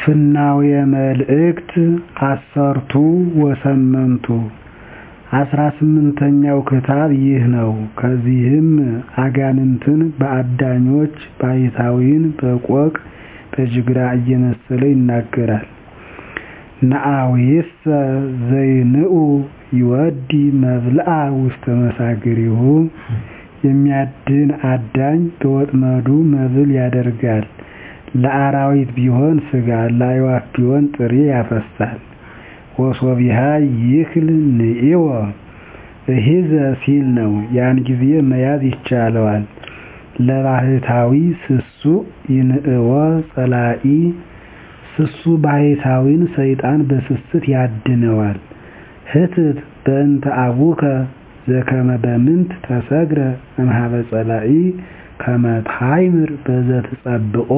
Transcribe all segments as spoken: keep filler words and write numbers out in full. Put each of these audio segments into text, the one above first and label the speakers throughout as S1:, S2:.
S1: ፍናዌ መልእክት አሰርቱ ወሰመንቱ አስራ ስምንተኛው ክታብ ይህ ነው። ከዚህም አጋንንትን በአዳኞች ባሕታዊን በቆቅ በጅግራ እየመሰለ ይናገራል። ነአዊሰ ዘይንኡ ይወዲ መብልዓ ውስተ መሳግሪሁ የሚያድን አዳኝ በወጥመዱ መብል ያደርጋል። ለአራዊት ቢሆን ሥጋ ለአዕዋፍ ቢሆን ጥሬ ያፈሳል። ወሶቢሃ ይክል ንዒወ እሂዘ ሲል ነው። ያን ጊዜ መያዝ ይቻለዋል። ለባሕታዊ ስሱዕ ይንዕዎ ጸላኢ ስሱ ባሕታዊን ሰይጣን በስስት ያድነዋል። ህትት በእንተ አቡከ ዘከመ በምንት ተሰግረ እምኀበ ጸላኢ ከመ ታይምር በዘትጸብኦ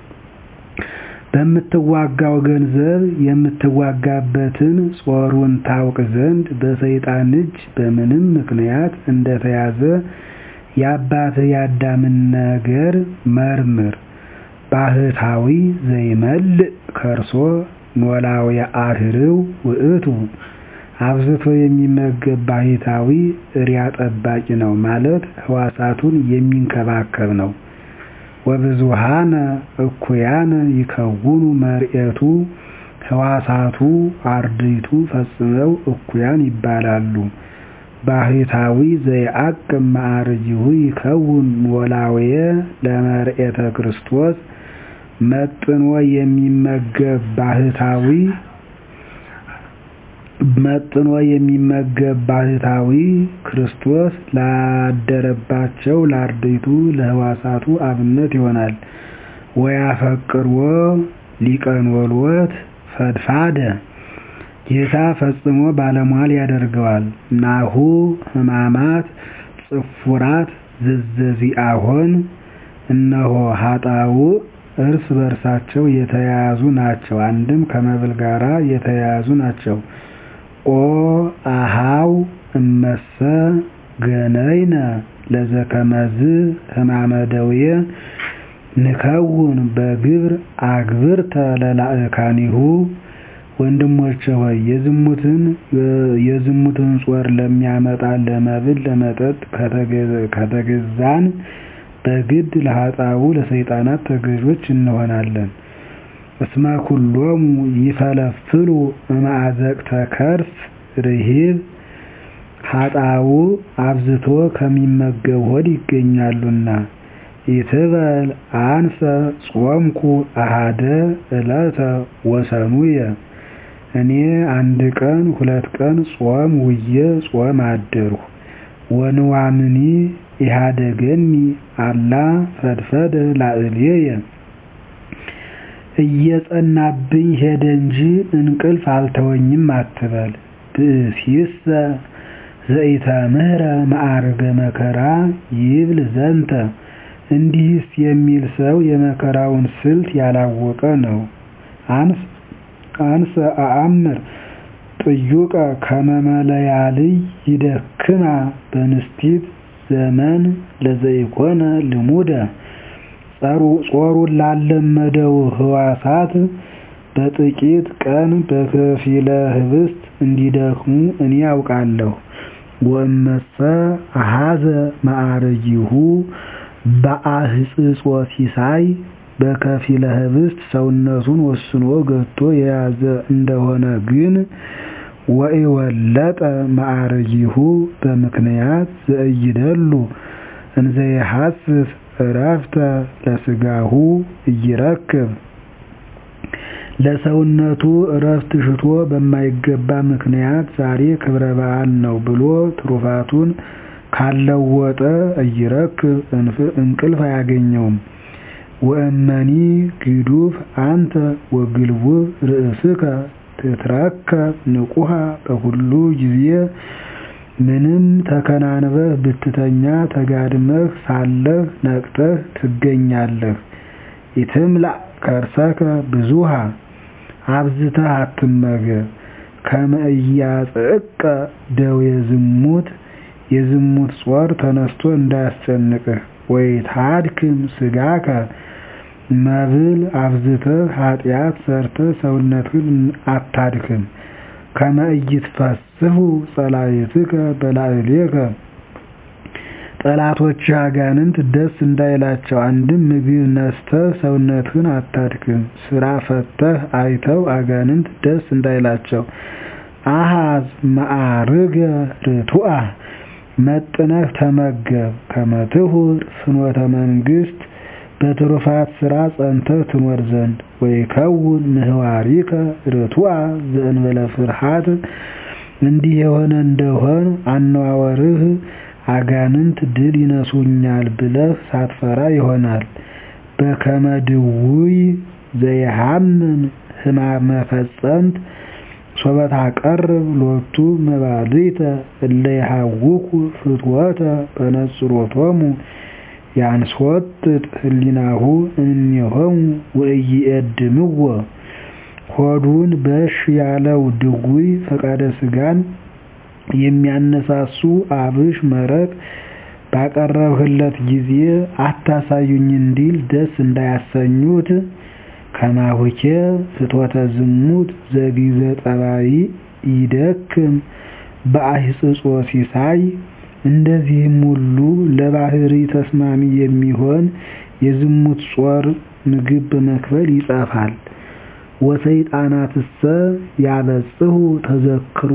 S1: በምትዋጋው ገንዘብ የምትዋጋበትን ጾሩን ታውቅ ዘንድ በሰይጣን እጅ በምንም ምክንያት እንደተያዘ የአባትህ የአዳምን ነገር መርምር። ባሕታዊ ዘይመልእ ከርሶ ኖላዊ አህርው ውእቱ አብዝቶ የሚመገብ ባሕታዊ እሪያ ጠባቂ ነው ማለት ሕዋሳቱን የሚንከባከብ ነው። ወብዙኃነ እኩያነ ይከውኑ መርኤቱ ሕዋሳቱ አርድእቱ ፈጽመው እኩያን ይባላሉ። ባሕታዊ ዘይዐቅብ መዓርጊሁ ይከውን ኖላውየ ለመርኤተ ክርስቶስ መጥኖ የሚመገብ ባሕታዊ መጥኖ የሚመገብ ባሕታዊ ክርስቶስ ላደረባቸው ለአርድእቱ ለሕዋሳቱ አብነት ይሆናል። ወያፈቅርዎ ሊቀ ኖልዎት ፈድፋደ ጌታ ፈጽሞ ባለሟል ያደርገዋል። ናሁ ሕማማት ጽፉራት ዘዘዚአሆን እነሆ ኃጣውእ እርስ በርሳቸው የተያያዙ ናቸው። አንድም ከመብል ጋራ የተያያዙ ናቸው። ኦ አኀው እመሰ ገነይነ ለዘከመዝ ሕማመ ደዌ ንከውን በግብር አግብርተ ለላእካኒሁ ወንድሞቼ ሆይ የዝሙትን የዝሙትን ጾር ለሚያመጣ ለመብል ለመጠጥ ከተገዛን በግድ ለኃጣው ለሰይጣናት ተገዦች እንሆናለን። እስመ ኩሎሙ ይፈለፍሉ እምአዘቅተ ከርስ ርሂብ ኃጣው አብዝቶ ከሚመገብ ሆድ ይገኛሉና። ኢትበል አንሰ ጾምኩ አሐደ ዕለተ ወሰኑየ እኔ አንድ ቀን ሁለት ቀን ጾም ውዬ ጾም አደርሁ። ወንዋምኒ ኢሃደገኒ አላ ፈድፈደ ላዕሌየ እየጸናብኝ ሄደ እንጂ እንቅልፍ አልተወኝም አትበል። ብእሲሰ ዘኢተምህረ መዓርገ መከራ ይብል ዘንተ እንዲህስ የሚል ሰው የመከራውን ስልት ያላወቀ ነው። አንሰ አአምር ጥዩቀ ከመ መለያልይ ይደክማ በንስቲት ዘመን ለዘይኮነ ልሙደ ጾሩን ላለመደው ሕዋሳት በጥቂት ቀን በከፊለ ህብስት እንዲደክሙ እኔ ያውቃለሁ። ወእመሰ አኀዘ መዓርጊሁ በአህጽጾ ሲሳይ በከፊለ ህብስት ሰውነቱን ወስኖ ገቶ የያዘ እንደሆነ ግን ወኢወለጠ መዓርጊሁ በምክንያት ዘእይደሉ እንዘ ይሐስስ ዕረፍተ ለሥጋሁ ኢይረክብ ለሰውነቱ ዕረፍት ሽቶ በማይገባ ምክንያት ዛሬ ክብረ በዓል ነው ብሎ ትሩፋቱን ካለወጠ ኢይረክብ እንቅልፍ አያገኘውም። ወእመኒ ግዱፍ አንተ ወግልቡብ ርእስከ ትትረከብ ንቁሃ በኩሉ ጊዜ ምንም ተከናንበህ ብትተኛ ተጋድመህ ሳለህ ነቅተህ ትገኛለህ። ኢትምላእ ከርሰከ ብዙሃ አብዝተህ አትመገብ። ከመ ኢያጽዕቀ ደዌ ዝሙት የዝሙት ጾር ተነስቶ እንዳያስጨንቅህ። ወይትሃድክም ሥጋከ መብል አብዝተህ ኃጢአት ሰርተህ ሰውነትህን አታድክም። ከመ ኢይትፈስሑ ጸላእትከ በላዕሌከ ጠላቶችህ አጋንንት ደስ እንዳይላቸው። አንድም ምግብ ነስተህ ሰውነትህን አታድክም። ሥራ ፈትተህ አይተው አጋንንት ደስ እንዳይላቸው። አሐዝ መዓርገ ርቱዐ መጥነህ ተመገብ። ከመ ትሁር ፍኖተ መንግሥት በትሩፋት ሥራ ጸንተህ ትኖር ዘንድ። ወይከውን ምህዋሪከ ርቱዐ ዘእንበለ ፍርሃት እንዲህ የሆነ እንደሆን አነዋወርህ አጋንንት ድል ይነሱኛል ብለህ ሳትፈራ ይሆናል። በከመ ድውይ ዘይሃምን ሕማመ ፈጸምት ሶበ ታቀርብ ሎቱ መባልዕተ እለ ይሃውኩ ፍትወተ በነጽሮቶሙ ያንሶጥጥ ህሊናሁ እምኔሆሙ ወኢይኤድምዎ። ሆዱን በሽ ያለው ድውይ ፈቃደ ሥጋን የሚያነሳሱ አብሽ መረቅ ባቀረብህለት ጊዜ አታሳዩኝ እንዲል ደስ እንዳያሰኙት። ከማሁኬ ፍትወተ ዝሙት ዘጊዘ ጠባይ ይደክም በአሂጽጾ ሲሳይ። እንደዚህም ሁሉ ለባህሪ ተስማሚ የሚሆን የዝሙት ጾር ምግብ በመክፈል ይጠፋል። ወሰይጣናትሰ ያበጽሑ ተዘክሮ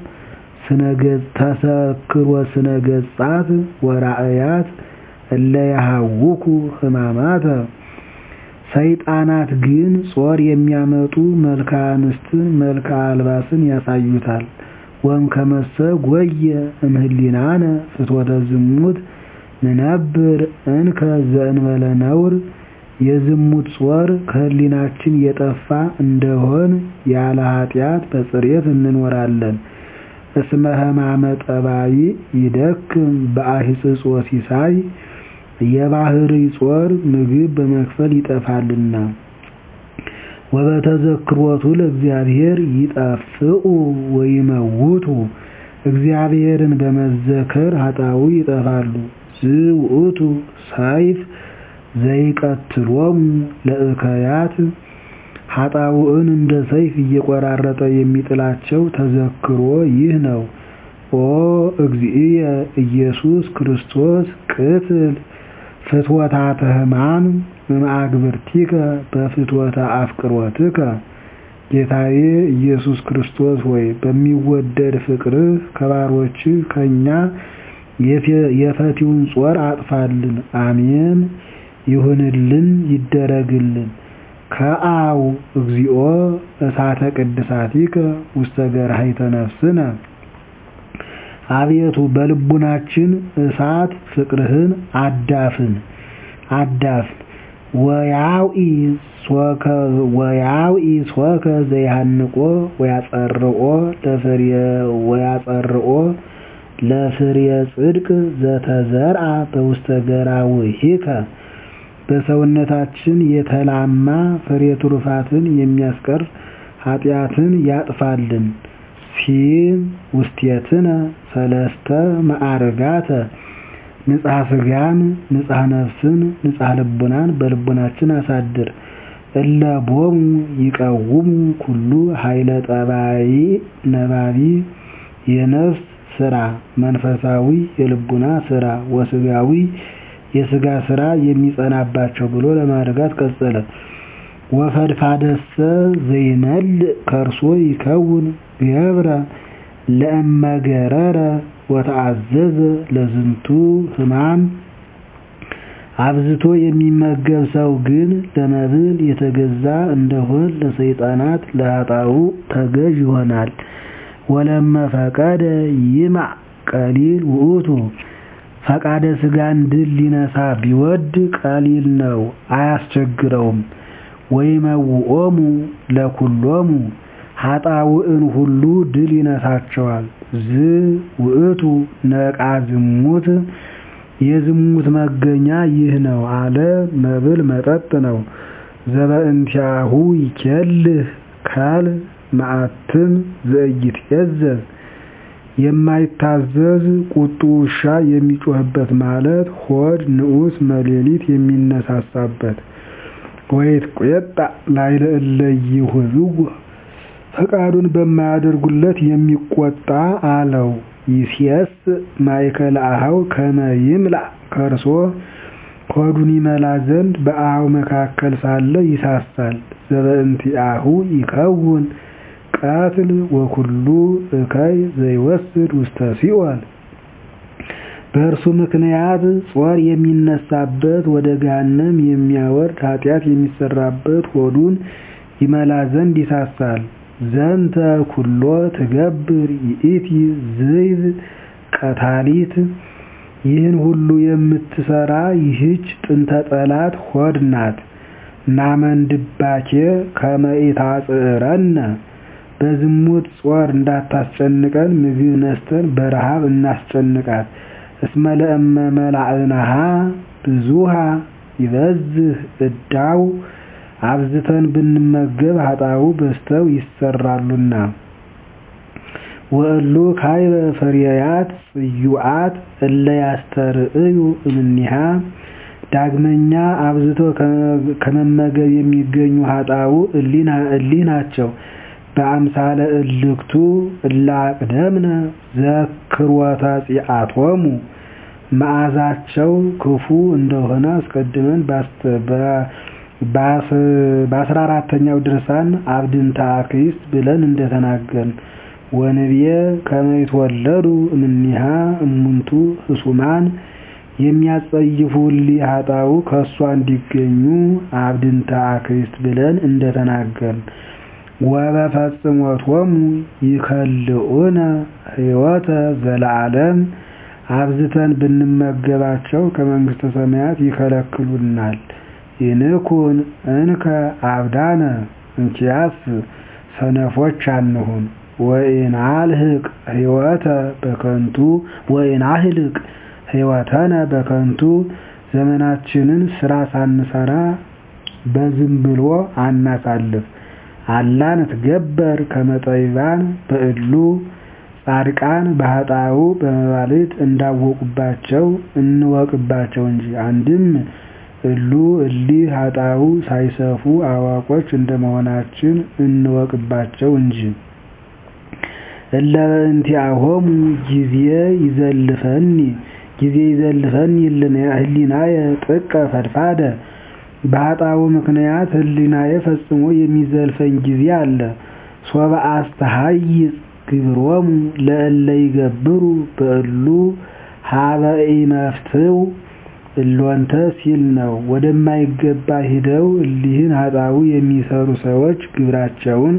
S1: ተሰክሮ ስነገጻት ወራእያት እለ ያሃውኩ ሕማማተ። ሰይጣናት ግን ጾር የሚያመጡ መልክዓ አንስትን መልክዓ አልባስን ያሳዩታል። ወእምከመሰ ጐየ እምህሊናነ ፍትወተ ዝሙት ንነብር እንከ ዘእንበለ ነውር። የዝሙት ጾር ከህሊናችን የጠፋ እንደሆን ያለ ኃጢአት በጽሬት እንኖራለን። እስመ ሕማመ ጠባይ ይደክም በአሂጽጾ ሲሳይ። የባህሪ ጾር ምግብ በመክፈል ይጠፋልና። ወበተዘክሮቱ ለእግዚአብሔር ይጠፍኡ ወይመውቱ። እግዚአብሔርን በመዘከር ኃጣውእ ይጠፋሉ። ዝውእቱ ሰይፍ ዘይቀትሎሙ ለእከያት። ኃጣውእን እንደ ሰይፍ እየቆራረጠ የሚጥላቸው ተዘክሮ ይህ ነው። ኦ እግዚእየ ኢየሱስ ክርስቶስ ቅትል ፍትወታተ ሕማም እምአግብርቲከ በፍትወተ አፍቅሮትከ። ጌታዬ ኢየሱስ ክርስቶስ ሆይ በሚወደድ ፍቅርህ ከባሮችህ ከእኛ የፈቲውን ጾር አጥፋልን። አሜን ይሁንልን ይደረግልን። ከአው እግዚኦ እሳተ ቅድሳቲከ ውስተ ገርሃይተ ነፍስነ። አቤቱ በልቡናችን እሳት ፍቅርህን አዳፍን አዳፍን። ወያውኢ ሶከ ወያውኢ ሶከ ዘይሃንቆ ወያጸርኦ ለፍርየ ወያጸርኦ ለፍርየ ጽድቅ ዘተዘርአ በውስተ ገራውሂከ። በሰውነታችን የተላማ ፍሬ ትሩፋትን የሚያስቀር ኃጢአትን ያጥፋልን። ሲም ውስቴትነ ሰለስተ መዓርጋተ ንጽሐ ሥጋን ንጽሐ ነፍስን ንጽሐ ልቡናን በልቡናችን አሳድር። እለ ቦሙ ይቀውሙ ኩሉ ኃይለ ጠባይ ነባቢ። የነፍስ ሥራ መንፈሳዊ የልቡና ሥራ ወሥጋዊ የሥጋ ሥራ የሚጸናባቸው ብሎ ለማድረጋት ቀጸለ። ወፈድፋደሰ ዘይመልእ ከርሶ ይከውን ገብረ ለእመገረረ ወተአዘዘ ለዝንቱ ሕማም። አብዝቶ የሚመገብ ሰው ግን ለመብል የተገዛ እንደሆን ለሰይጣናት ለኃጣውእ ተገዥ ይሆናል። ወለመ ፈቀደ ይምዕ ቀሊል ውእቱ። ፈቃደ ሥጋን ድል ሊነሳ ቢወድ ቀሊል ነው አያስቸግረውም። ወይመውኦሙ ለኩሎሙ ኃጣውእን ሁሉ ድል ይነሳቸዋል። ዝ ውእቱ ነቃ ዝሙት። የዝሙት መገኛ ይህ ነው አለ መብል መጠጥ ነው። ዘበእንቲአሁ ይኬልህ ካል መዓትም ዘኢይትዔዘዝ። የማይታዘዝ ቁጡ ውሻ የሚጮህበት ማለት ሆድ ንዑስ መሌሊት የሚነሳሳበት። ወይትቆጣ ላዕለ እለ ይሁብዎ ፈቃዱን በማያደርጉለት የሚቆጣ አለው። ይሴስ ማእከለ አኀው ከመ ይምላእ ከርሶ ሆዱን ይመላ ዘንድ በአኀው መካከል ሳለ ይሳሳል። ዘበእንቲአሁ ይከውን ቀትል ወኩሉ እከይ ዘይወስድ ውስተ ሲኦል በእርሱ ምክንያት ጾር የሚነሳበት ወደ ገሃነም የሚያወርድ ኃጢአት የሚሰራበት ሆዱን ይመላ ዘንድ ይሳሳል። ዘንተ ኩሎ ትገብር ይእቲ ዝይብ ቀታሊት ይህን ሁሉ የምትሰራ ይህች ጥንተ ጠላት ሆድ ናት። ናመንድባኬ ከመ ኢታጽዕረነ በዝሙት ጾር እንዳታስጨንቀን ምግብ ነስተን በረሃብ እናስጨንቃት። እስመ ለእመ መላእናሃ ብዙሃ ይበዝህ እዳው አብዝተን ብንመገብ ኃጣው በስተው ይሰራሉና። ወእሉ ካይበ ፍሬያት ጽዩዓት እለ ያስተርእዩ እምኔሃ ዳግመኛ አብዝተው ከመመገብ የሚገኙ ኃጣው እሊና እሊ ናቸው። በአምሳለ እልክቱ እለ አቅደምነ ዘክሮተ ጺአቶሙ መዓዛቸው ክፉ እንደሆነ አስቀድመን በአስራ አራተኛው ድርሳን አብድንተ አክሊስት ብለን እንደተናገርን ወንብየ ከመ ይትወለዱ እምኔሃ እሙንቱ ህሱማን የሚያጸይፉ እሊህ ኃጣው ከእሷ እንዲገኙ አብድንተ አክሊስት ብለን እንደተናገርን ወበፈጽሞቶሙ ይከልኡነ ሕይወተ ዘለዓለም አብዝተን ብንመገባቸው ከመንግሥተ ሰማያት ይከለክሉናል። ይንኩን እንከ አብዳነ እንኪያስ ሰነፎች አንሁን። ወኢናልህቅ ሕይወተ በከንቱ ወኢናህልቅ ሕይወተነ በከንቱ ዘመናችንን ስራ ሳንሰራ በዝም ብሎ አናሳልፍ። አላን ትገበር ከመ ጠቢባን በእሉ ጻድቃን በኃጣው በመባልት እንዳወቁባቸው እንወቅባቸው እንጂ። አንድም እሉ እሊህ ኃጣው ሳይሰፉ አዋቆች እንደመሆናችን እንወቅባቸው እንጂ። እለ በእንቲአሆሙ ጊዜ ይዘልፈኒ ጊዜ ይዘልፈኒ ህሊናየ ጥቀ ፈድፋደ በኃጣው ምክንያት ህሊናየ ፈጽሞ የሚዘልፈኝ ጊዜ አለ። ሶበ አስተሐይጽ ግብሮሙ ለእለ ይገብሩ በእሉ ሀበ ኢመፍትው እሎንተ ሲል ነው። ወደማይገባ ሂደው እሊህን ኃጣው የሚሰሩ ሰዎች ግብራቸውን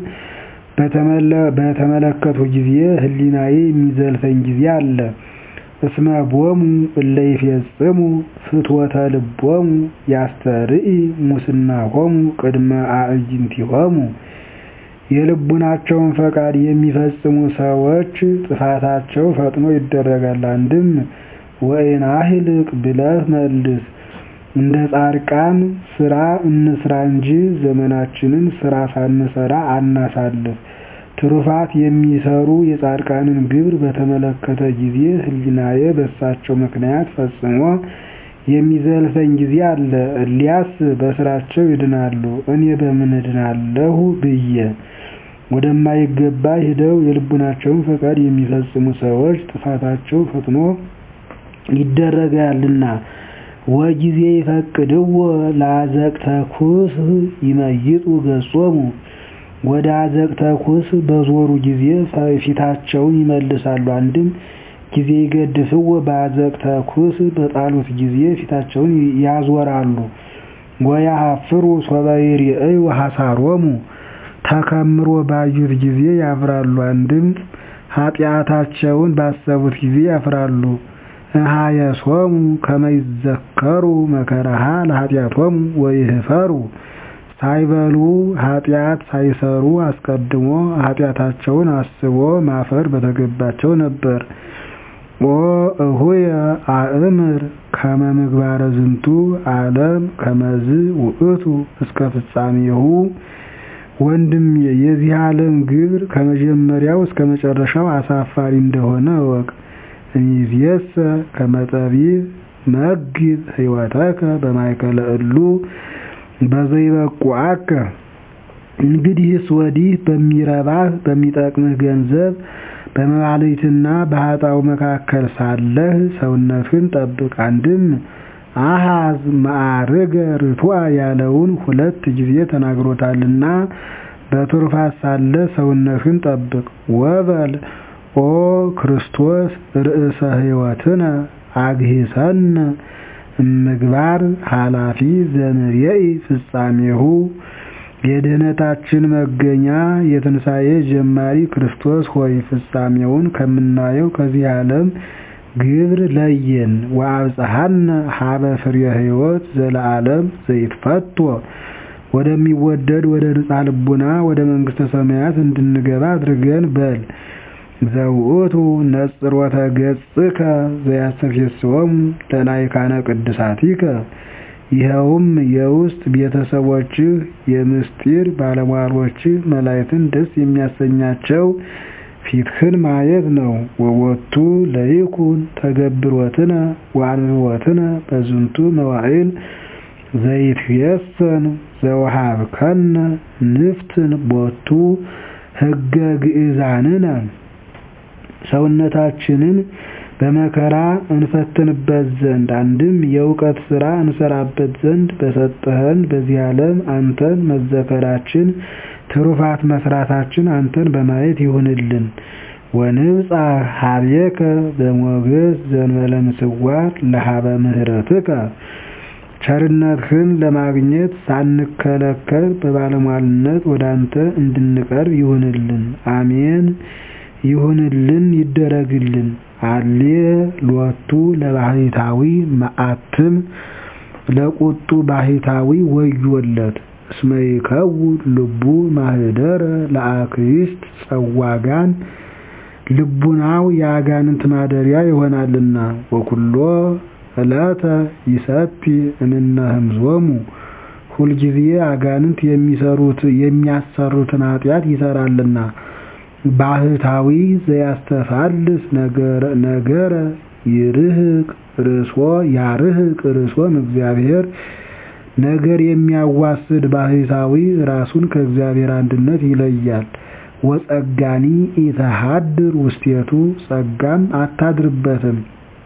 S1: በተመለከቱ ጊዜ ህሊናዬ የሚዘልፈኝ ጊዜ አለ። እስመ ቦሙ እለ ይፈጽሙ ፍትወተ ልቦሙ ያስተርኢ ሙስናሆሙ ቅድመ አዕይንቲሆሙ የልቡናቸውን ፈቃድ የሚፈጽሙ ሰዎች ጥፋታቸው ፈጥኖ ይደረጋል። አንድም ወኢናህልቅ ብለህ መልስ። እንደ ጻድቃን ስራ እንስራ እንጂ ዘመናችንን ስራ ሳንሰራ አናሳልፍ። ትሩፋት የሚሰሩ የጻድቃንን ግብር በተመለከተ ጊዜ ህሊናዬ በሳቸው ምክንያት ፈጽሞ የሚዘልፈኝ ጊዜ አለ። እሊያስ በስራቸው ይድናሉ፣ እኔ በምን እድናለሁ ብዬ ወደማይገባ ሂደው የልቡናቸውን ፈቃድ የሚፈጽሙ ሰዎች ጥፋታቸው ፈጥኖ ይደረጋልና። ወጊዜ ይፈቅድዎ ለአዘቅተ ኩስ ይመይጡ ገጾሙ ወደ አዘቅተ ኩስ በዞሩ ጊዜ ፊታቸውን ይመልሳሉ። አንድም ጊዜ ይገድፍዎ በአዘቅተ ኩስ በጣሉት ጊዜ ፊታቸውን ያዞራሉ። ወያሐፍሩ ሶበ ይርእዩ ሐሳሮሙ ተከምሮ ባዩት ጊዜ ያፍራሉ። አንድም ኃጢአታቸውን ባሰቡት ጊዜ ያፍራሉ። እሃየሶሙ ከመ ይዘከሩ መከራሃ ለኃጢአቶሙ ወይህፈሩ ሳይበሉ ኃጢአት ሳይሰሩ አስቀድሞ ኃጢአታቸውን አስቦ ማፈር በተገባቸው ነበር። ኦ እሁየ አእምር ከመ ምግባረ ዝንቱ ዓለም ከመዝ ውእቱ እስከ ፍጻሜሁ ወንድሜ የዚህ ዓለም ግብር ከመጀመሪያው እስከ መጨረሻው አሳፋሪ እንደሆነ እወቅ። እምይእዜሰ ከመ ጠቢብ መግብ ሕይወተከ በማእከለ እሉ በዘይበቁዐከ እንግዲህስ ወዲህ በሚረባህ በሚጠቅምህ ገንዘብ በመባልዕትና በኃጥአው መካከል ሳለህ ሰውነትህን ጠብቅ። አንድም አሐዝ መዓርገ ርቱዐ ያለውን ሁለት ጊዜ ተናግሮታልና በትሩፋት ሳለህ ሰውነትህን ጠብቅ። ወበል ኦ ክርስቶስ ርእሰ ሕይወትነ አግሂሰነ እምግባር ኃላፊ ዘንርኤኢ ፍጻሜሁ የድኅነታችን መገኛ የትንሣኤ ጀማሪ ክርስቶስ ሆይ ፍጻሜውን ከምናየው ከዚህ ዓለም ግብር ለየን። ወአብጽሐነ ሀበ ፍሬ ሕይወት ዘለዓለም ዘይትፈቶ ወደሚወደድ ወደ ንጽሐ ልቡና ወደ መንግሥተ ሰማያት እንድንገባ አድርገን በል። ዘውእቱ ነጽሮተ ገጽከ ዘያስተፌስሖሙ ለላዕካነ ቅድሳቲከ ይኸውም የውስጥ ቤተሰቦችህ የምስጢር ባለሟሎችህ መላእክትን ደስ የሚያሰኛቸው ፊትህን ማየት ነው። ወወቱ ለይኩን ተገብሮትነ ወአንብቦትነ በዝንቱ መዋዕል ዘይትየሰን ዘወሀብከነ ንፍትን ቦቱ ሕገ ግእዛንነ ሰውነታችንን በመከራ እንፈትንበት ዘንድ አንድም የእውቀት ሥራ እንሰራበት ዘንድ በሰጠኸን በዚህ ዓለም አንተን መዘከራችን ትሩፋት መስራታችን አንተን በማየት ይሁንልን። ወንብጽሕ ኀቤከ በሞገስ ዘእንበለ ምጽዋር ለሀበ ምሕረትከ ቸርነትህን ለማግኘት ሳንከለከል በባለሟልነት ወደ አንተ እንድንቀርብ ይሁንልን። አሜን። ይሁንልን ይደረግልን። አሌ ሎቱ ለባሕታዊ መዓትም ለቁጡ ባሕታዊ ወዮለት። እስመ ይከውን ልቡ ማኅደረ ለአክይስት ጸዋጋን ልቡናው የአጋንንት ማደሪያ ይሆናልና። ወኩሎ ዕለተ ይሰቲ እምነ ህምዞሙ ሁልጊዜ አጋንንት የሚሰሩት የሚያሰሩትን ኃጢአት ይሰራልና። ባሕታዊ ዘያስተፋልስ ነገረ ነገረ ይርህቅ ርእሶ ያርህቅ ርእሶም እግዚአብሔር ነገር የሚያዋስድ ባሕታዊ ራሱን ከእግዚአብሔር አንድነት ይለያል። ወጸጋኒ ኢተሃድር ውስቴቱ ጸጋም አታድርበትም።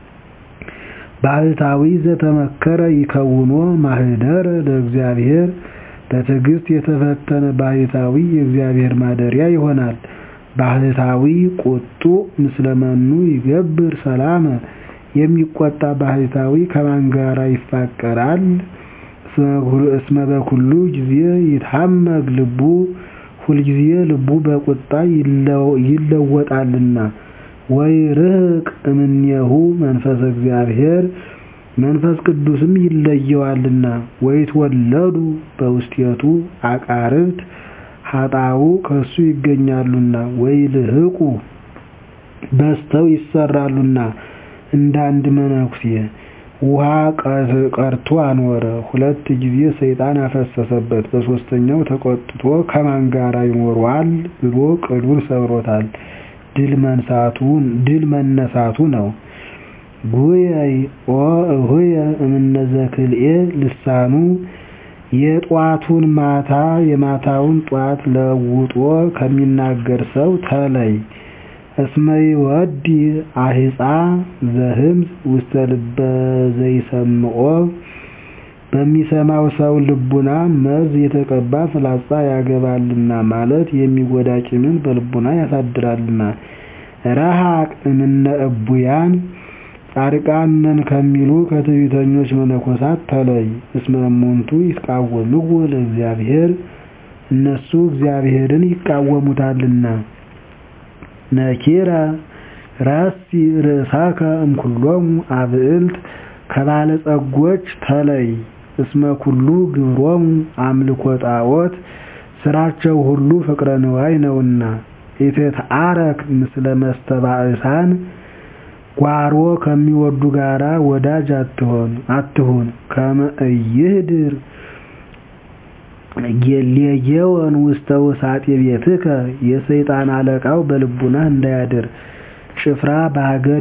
S1: ባሕታዊ ዘተመከረ ይከውኖ ማኅደረ ለእግዚአብሔር በትዕግሥት የተፈተነ ባሕታዊ የእግዚአብሔር ማደሪያ ይሆናል። ባሕታዊ ቁጡ ምስለመኑ ይገብር ሰላመ የሚቆጣ ባሕታዊ ከማን ጋር ይፋቀራል? እስመ በኩሉ ጊዜ ይትሐመግ ልቡ ሁልጊዜ ልቡ በቁጣ ይለወጣልና። ወይርህቅ እምኔሁ መንፈሰ እግዚአብሔር መንፈስ ቅዱስም ይለየዋልና። ወይትወለዱ በውስቴቱ አቃርብት ኃጥአው ከሱ ይገኛሉና። ወይልህቁ በዝተው ይሰራሉና። እንደ አንድ መነኩሴ ውሃ ቀርቶ አኖረ። ሁለት ጊዜ ሰይጣን አፈሰሰበት። በሦስተኛው ተቆጥቶ ከማን ጋር ይኖረዋል ብሎ ቅዱን ሰብሮታል። ድል መነሳቱ ነው። ጉየይ ኦ እሁየ እምነ ዘክልኤ ልሳኑ የጧቱን ማታ የማታውን ጧት ለውጦ ከሚናገር ሰው ተለይ። እስመ ይወዲ አሂፃ ዘህምዝ ውስተ ልበ ዘይሰምዖ በሚሰማው ሰው ልቡና መርዝ የተቀባ ፍላጻ ያገባልና ማለት የሚጎዳ ቂምን በልቡና ያሳድራልና። ረሃቅ እምነ እቡያን ጻድቃን ነን ከሚሉ ከትዕቢተኞች መነኮሳት ተለይ። እስመ እሙንቱ ይትቃወምዎ ለእግዚአብሔር እነሱ እግዚአብሔርን ይቃወሙታልና። ነኪረ ራሲ ርእሳከ እምኩሎሙ አብዕልት ከባለጸጎች ተለይ። እስመ ኩሉ ግብሮሙ አምልኮ ጣዖት ስራቸው ሁሉ ፍቅረ ንዋይ ነውና። ኢትትዓረክ ምስለ መስተባእሳን ጓሮ ከሚወዱ ጋራ ወዳጅ አትሆን አትሁን። ከመ ኢይህድር ሌጌወን ውስተ ውሳጤ ቤትከ የሰይጣን አለቃው በልቡናህ እንዳያድር። ጭፍራ በሀገር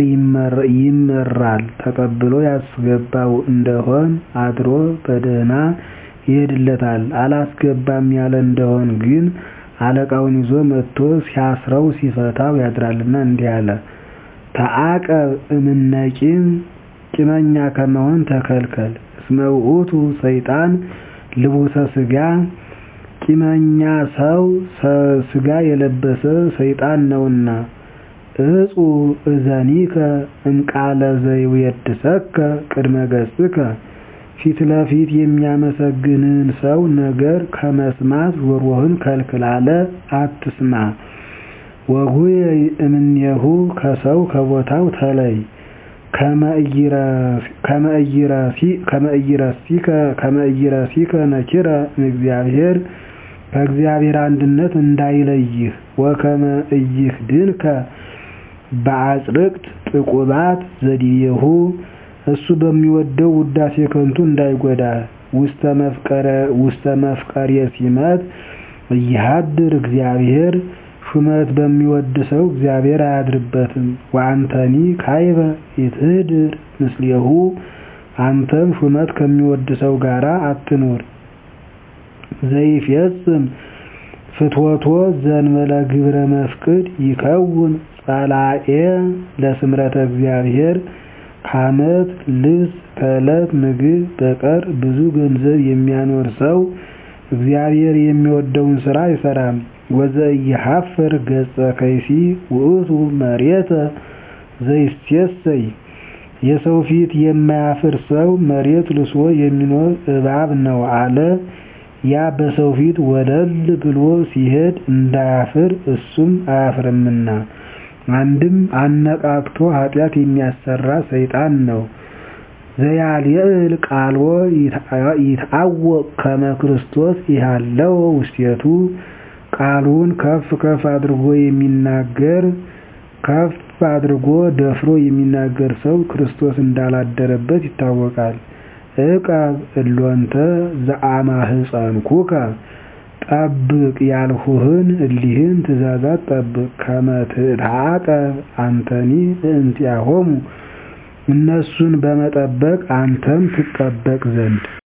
S1: ይመራል ተቀብሎ ያስገባው እንደሆን አድሮ በደህና ይሄድለታል። አላስገባም ያለ እንደሆን ግን አለቃውን ይዞ መጥቶ ሲያስረው ሲፈታው ያድራልና እንዲህ አለ። ተዓቀብ እምነቂም ቂመኛ ከመሆን ተከልከል። እስመ ውእቱ ሰይጣን ልቡሰ ሥጋ ቂመኛ ሰው ሥጋ የለበሰ ሰይጣን ነውና። እጹ እዘኒከ እምቃለ ዘይዌድሰከ ቅድመ ገጽከ ፊት ለፊት የሚያመሰግንን ሰው ነገር ከመስማት ጆሮህን ከልክል አለ። አትስማ። ወጉየ እምኔሁ ከሰው ከቦታው ተለይ። ከመእይረሲከ ነኪረ እምእግዚአብሔር ከእግዚአብሔር አንድነት እንዳይለይህ። ወከመ ኢይክድንከ በአጽርቅት ጥቁባት ዘዲየሁ እሱ በሚወደው ውዳሴ ከንቱ እንዳይጎዳ። ውስተ መፍቀሬ ሲመት ይሃድር እግዚአብሔር ሹመት በሚወድ ሰው እግዚአብሔር አያድርበትም። ወአንተኒ ካይበ ይትህድር ምስሌሁ አንተም ሹመት ከሚወድ ሰው ጋራ አትኑር። ዘይፌጽም ፍትወቶ ዘእንበለ ግብረ መፍቅድ ይከውን ጸላኤ ለስምረተ እግዚአብሔር ከዓመት ልብስ ከዕለት ምግብ በቀር ብዙ ገንዘብ የሚያኖር ሰው እግዚአብሔር የሚወደውን ሥራ አይሰራም። ወዘኢይሐፍር ገጸ ከይሲ ውእቱ መሬተ ዘይሴሰይ የሰው ፊት የማያፍር ሰው መሬት ልሶ የሚኖር እባብ ነው አለ። ያ በሰው ፊት ወለል ብሎ ሲሄድ እንዳያፍር እሱም አያፍርምና። አንድም አነቃቅቶ ኃጢአት የሚያሰራ ሰይጣን ነው። ዘያልዕል ቃልዎ ይትዐወቅ ከመ ክርስቶስ ይሃለው ውስቴቱ ቃሉን ከፍ ከፍ አድርጎ የሚናገር ከፍ አድርጎ ደፍሮ የሚናገር ሰው ክርስቶስ እንዳላደረበት ይታወቃል። ዕቀብ እሎንተ ዘአማህፀንኩከ ጠብቅ ያልሁህን እሊህን ትእዛዛት ጠብቅ። ከመ ትትዓቀብ አንተኒ በእንቲአሆሙ እነሱን በመጠበቅ አንተም ትጠበቅ ዘንድ